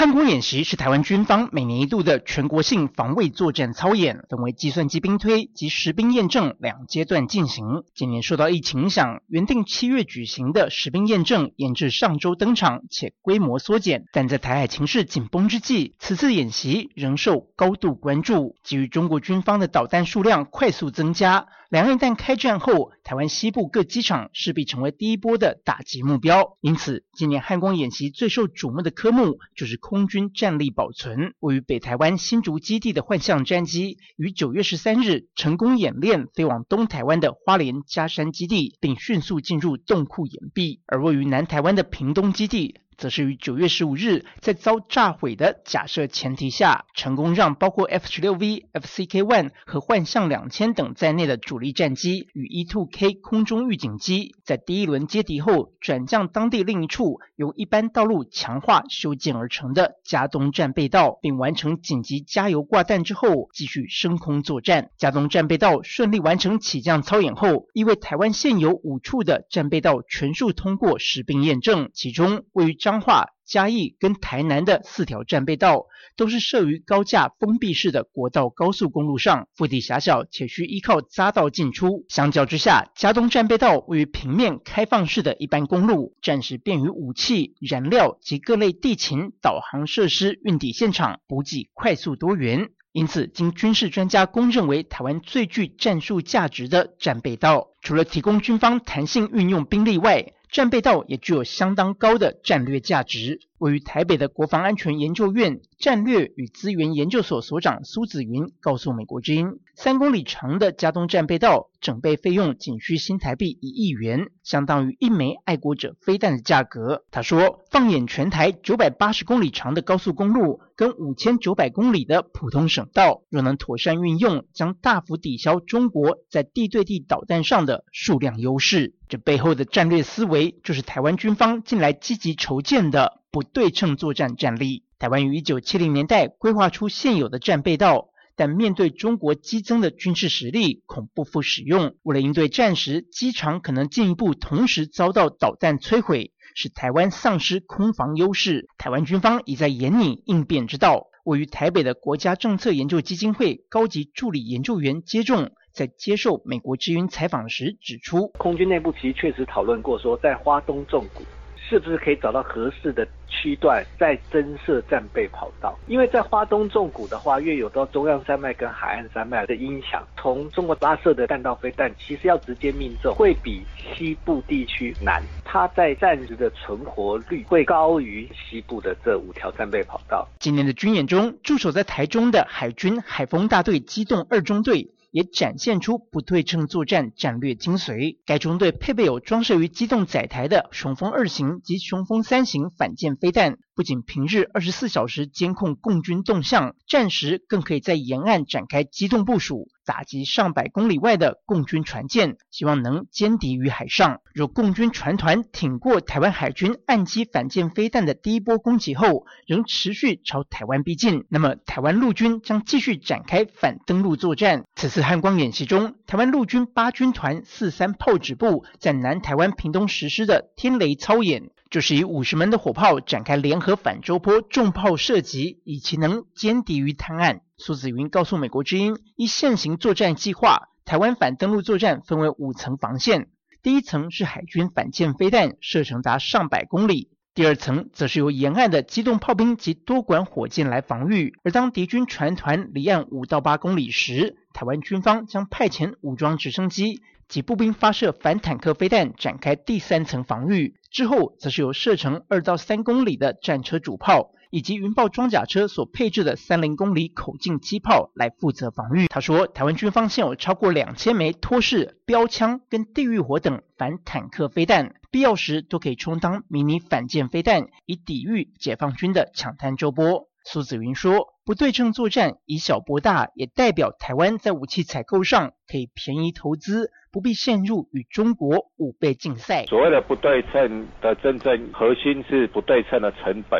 汉光演习是台湾军方每年一度的全国性防卫作战操演，分为计算机兵推及实兵验证两阶段进行。今年受到疫情影响，原定7月举行的实兵验证延至上周登场，且规模缩减。但在台海情势紧绷之际，此次演习仍受高度关注。基于中国军方的导弹数量快速增加，两岸一旦开战后，台湾西部各机场势必成为第一波的打击目标。因此，今年汉光演习最受瞩目的科目就是空军战力保存。位于北台湾新竹基地的幻象战机于9月13日成功演练飞往东台湾的花莲嘉山基地，并迅速进入洞库掩蔽。而位于南台湾的屏东基地则是于9月15日在遭炸毁的假设前提下，成功让包括 F-16V、FCK-1 和幻象2000等在内的主力战机与 E-2K 空中预警机在第一轮接敌后，转降当地另一处由一般道路强化修建而成的嘉东战备道，并完成紧急加油挂弹之后，继续升空作战。嘉东战备道顺利完成起降操演后，意味台湾现有5处的战备道全数通过实兵验证，其中位于彰化、嘉义跟台南的4条战备道都是设于高架封闭式的国道高速公路上，腹地狭小且需依靠匝道进出。相较之下，嘉东战备道位于平面开放式的一般公路，战时便于武器、燃料及各类地勤导航设施运抵现场，补给快速多元。因此，经军事专家公认为台湾最具战术价值的战备道，除了提供军方弹性运用兵力外，战备道也具有相当高的战略价值。位于台北的国防安全研究院战略与资源研究所所长苏子云告诉美国之音，3公里长的嘉东战备道整备费用仅需新台币1亿元，相当于1枚爱国者飞弹的价格。他说，放眼全台980公里长的高速公路跟5900公里的普通省道，若能妥善运用，将大幅抵消中国在地对地导弹上的数量优势。这背后的战略思维，就是台湾军方近来积极筹建的不对称作战战力。台湾于1970年代规划出现有的战备道，但面对中国激增的军事实力，恐不复使用。为了应对战时机场可能进一步同时遭到导弹摧毁，使台湾丧失空防优势，台湾军方已在研拟应变之道。位于台北的国家政策研究基金会高级助理研究员接种在接受美国之音采访时指出， 空军内部其实确实讨论过说，在花东纵谷是不是可以找到合适的区段再增设战备跑道。因为在花东纵谷的话，越有到中央山脉跟海岸山脉的影响，从中国拉射的弹道飞弹其实要直接命中会比西部地区难，它在战时的存活率会高于西部的这5条战备跑道。 今年的军演中，驻守在台中的海军海锋大队机动2中队也展现出不对称作战战略精髓。该中队配备有装设于机动载台的雄风2型及雄风3型反舰飞弹，不仅平日24小时监控共军动向，战时更可以在沿岸展开机动部署，打击上百公里外的共军船舰，希望能歼敌于海上。若共军船团挺过台湾海军岸基反舰飞弹的第一波攻击后，仍持续朝台湾逼近，那么台湾陆军将继续展开反登陆作战。此次汉光演习中，台湾陆军8军团43炮指部在南台湾屏东实施的天雷操演，就是以50门的火炮展开联合反舟坡重炮射击，以其能歼敌于滩岸。苏子云告诉美国之音，依现行作战计划，台湾反登陆作战分为5层防线，第一层是海军反舰飞弹射程达上百公里，第二层则是由沿岸的机动炮兵及多管火箭来防御，而当敌军船团离岸5到8公里时，台湾军方将派遣武装直升机及步兵发射反坦克飞弹展开第3层防御，之后则是由射程2到3公里的战车主炮以及云豹装甲车所配置的30公里口径机炮来负责防御。他说，台湾军方现有超过2000枚托式标枪跟地狱火等反坦克飞弹，必要时都可以充当迷你反舰飞弹，以抵御解放军的抢滩舟波。苏子云说，不对称作战以小博大，也代表台湾在武器采购上可以便宜投资，不必陷入与中国武备竞赛。 所谓的不对称的真正核心是不对称的成本。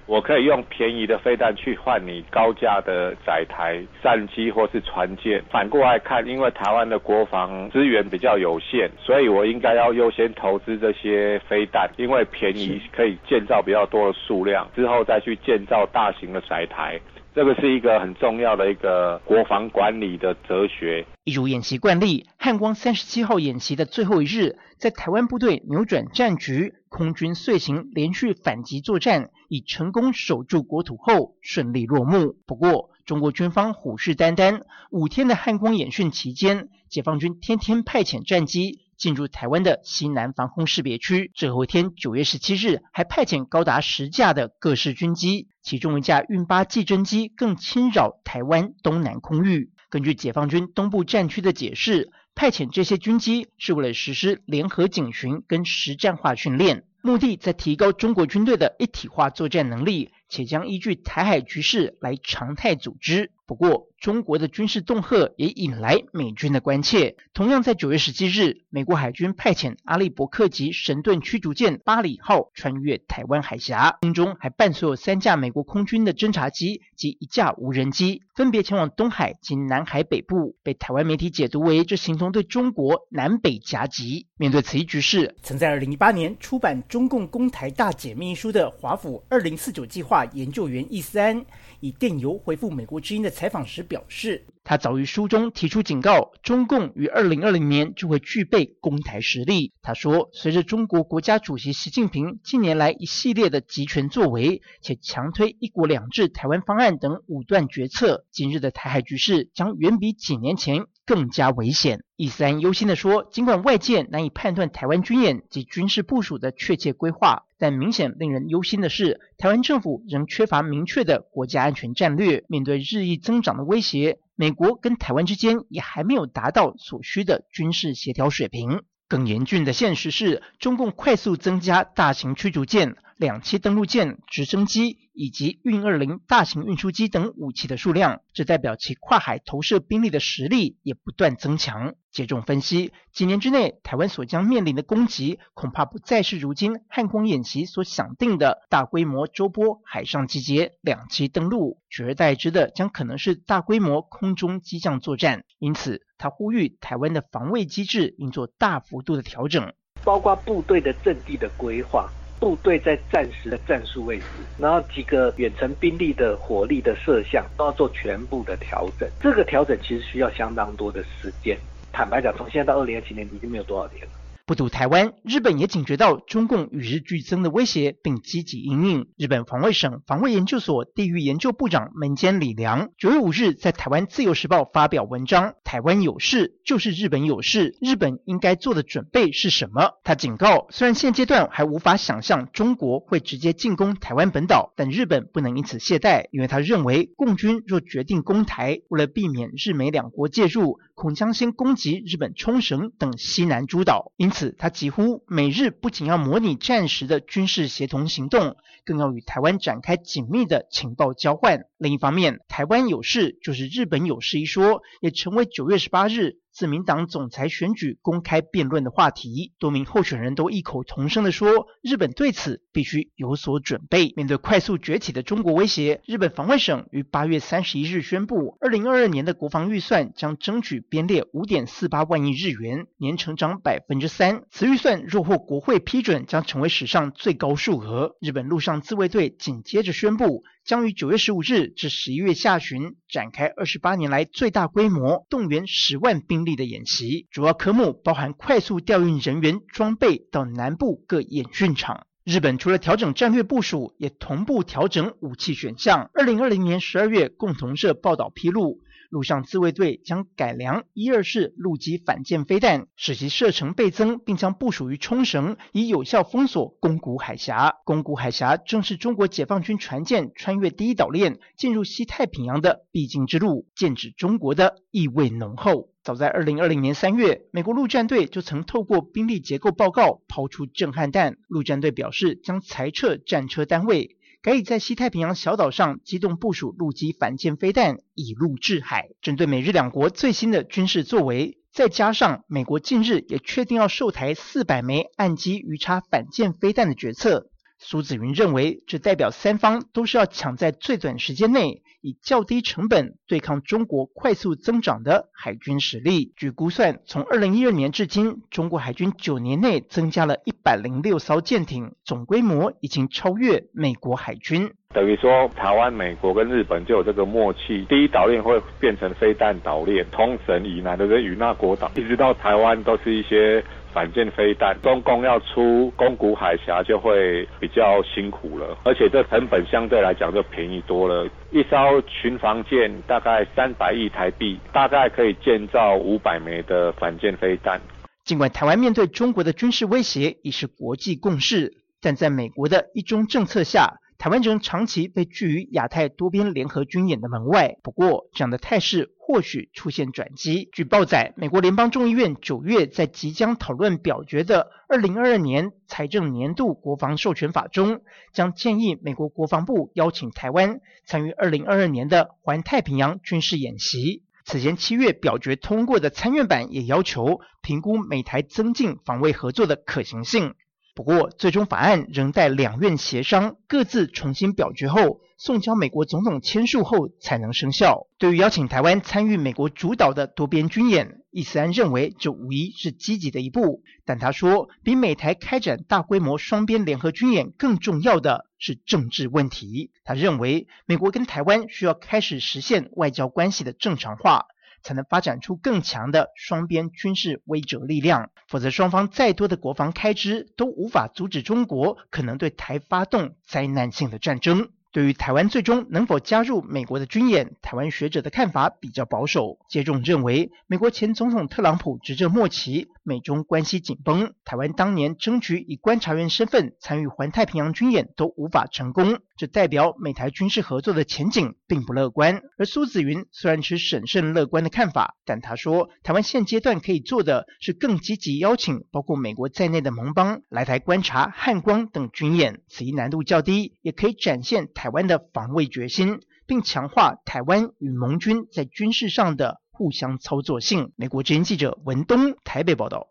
我可以用便宜的飞弹去换你高价的载台、战机或是船舰。反过来看，因为台湾的国防资源比较有限，所以我应该要优先投资这些飞弹，因为便宜可以建造比较多的数量，之后再去建造大型的载台。这个是一个很重要的一个国防管理的哲学。 一如演习惯例，汉光37号演习的最后一日，在台湾部队扭转战局，空军遂行连续反击作战，以成功守住国土后顺利落幕。不过，中国军方虎视眈眈，5天的汉光演训期间，解放军天天派遣战机进入台湾的西南防空识别区，最后一天9月17日还派遣高达10架的各式军机，其中一架运8技侦机更侵扰台湾东南空域。根据解放军东部战区的解释，派遣这些军机是为了实施联合警巡跟实战化训练，目的在提高中国军队的一体化作战能力，且将依据台海局势来常态组织。不过，中国的军事恫吓也引来美军的关切。同样在9月17日，美国海军派遣阿利伯克级神盾驱逐舰巴里号穿越台湾海峡，空中还伴随有3架美国空军的侦察机及1架无人机，分别前往东海及南海北部，被台湾媒体解读为这形同对中国南北夹击。面对此一局势，曾在2018年出版中共攻台大解密书的华府2049计划研究员易思安，以电邮回复美国之音的采访时表示，他早于书中提出警告，中共于2020年就会具备攻台实力。他说，随着中国国家主席习近平近年来一系列的集权作为，且强推一国两制台湾方案等武断决策，今日的台海局势将远比几年前更加危险。易思安忧心地说，尽管外界难以判断台湾军演及军事部署的确切规划，但明显令人忧心的是，台湾政府仍缺乏明确的国家安全战略。面对日益增长的威胁，美国跟台湾之间也还没有达到所需的军事协调水平。更严峻的现实是，中共快速增加大型驱逐舰、2栖登陆舰、直升机以及运20大型运输机等武器的数量，这代表其跨海投射兵力的实力也不断增强。接种分析，几年之内台湾所将面临的攻击，恐怕不再是如今汉光演习所想定的大规模周波海上集结、2栖登陆，取而代之的将可能是大规模空中机降作战。因此他呼吁台湾的防卫机制应做大幅度的调整， 包括部队的阵地的规划，部队在战时的战术位置，然后几个远程兵力的火力的射向都要做全部的调整。这个调整其实需要相当多的时间。坦白讲，从现在到2027年已经没有多少年了。 不独台湾，日本也警觉到中共与日俱增的威胁，并积极因应。日本防卫省防卫研究所地域研究部长门间李良9月5日在台湾自由时报发表文章，台湾有事就是日本有事，日本应该做的准备是什么？他警告，虽然现阶段还无法想象中国会直接进攻台湾本岛，但日本不能因此懈怠，因为他认为共军若决定攻台，为了避免日美两国介入，恐将先攻击日本冲绳等西南诸岛。因此他疾呼美日不仅要模拟战时的军事协同行动，更要与台湾展开紧密的情报交换。另一方面，台湾有事就是日本有事一说，也成为9月18日自民党总裁选举公开辩论的话题。多名候选人都异口同声地说，日本对此必须有所准备。面对快速崛起的中国威胁，日本防卫省于8月31日宣布，2022年的国防预算将争取编列 5.48 万亿日元，年成长 3%。此预算若获国会批准，将成为史上最高数额。日本陆上自卫队紧接着宣布，将于9月15日至11月下旬展开28年来最大规模动员10万兵力的演习，主要科目包含快速调运人员装备到南部各演训场。日本除了调整战略部署，也同步调整武器选项。2020年12月，共同社报道披露，陆上自卫队将改良12式陆基反舰飞弹，使其射程倍增，并将部署于冲绳，以有效封锁宫古海峡。宫古海峡正是中国解放军船舰穿越第一岛链进入西太平洋的必经之路，剑指中国的意味浓厚。早在2020年3月，美国陆战队就曾透过兵力结构报告抛出震撼弹。陆战队表示将裁撤战车单位，改以在西太平洋小岛上机动部署陆基反舰飞弹，以陆制海。针对美日两国最新的军事作为，再加上美国近日也确定要售台400枚岸基鱼叉反舰飞弹的决策， 苏紫云认为，这代表三方都是要抢在最短时间内，以较低成本对抗中国快速增长的海军实力。据估算，从2012年至今，中国海军9年内增加了106艘舰艇，总规模已经超越美国海军。 等于说，台湾、美国跟日本就有这个默契，第一岛链会变成飞弹岛链，冲绳以南的与那国岛，一直到台湾都是一些反舰飞弹，中共要出宫古海峡就会比较辛苦了，而且这成本相对来讲就便宜多了。一艘巡防舰大概300亿台币，大概可以建造500枚的反舰飞弹。 尽管台湾面对中国的军事威胁已是国际共识，但在美国的一中政策下，台湾仍长期被拒于亚太多边联合军演的门外。不过，这样的态势或许出现转机。据报载，美国联邦众议院9月在即将讨论表决的2022年财政年度国防授权法中，将建议美国国防部邀请台湾参与2022年的环太平洋军事演习。此前7月表决通过的参院版也要求评估美台增进防卫合作的可行性。不过，最终法案仍待两院协商，各自重新表决后，送交美国总统签署后才能生效。对于邀请台湾参与美国主导的多边军演，易思安认为这无疑是积极的一步，但他说，比美台开展大规模双边联合军演更重要的是政治问题。他认为，美国跟台湾需要开始实现外交关系的正常化，才能发展出更强的双边军事威慑力量，否则双方再多的国防开支都无法阻止中国可能对台发动灾难性的战争。对于台湾最终能否加入美国的军演，台湾学者的看法比较保守。接种认为，美国前总统特朗普执政末期，美中关系紧绷，台湾当年争取以观察员身份参与环太平洋军演都无法成功，这代表美台军事合作的前景并不乐观。而苏紫云虽然持审慎乐观的看法，但他说，台湾现阶段可以做的是更积极邀请包括美国在内的盟邦来台观察汉光等军演，此一难度较低，也可以展现台湾的防卫决心，并强化台湾与盟军在军事上的互相操作性。美国之音记者文东台北报道。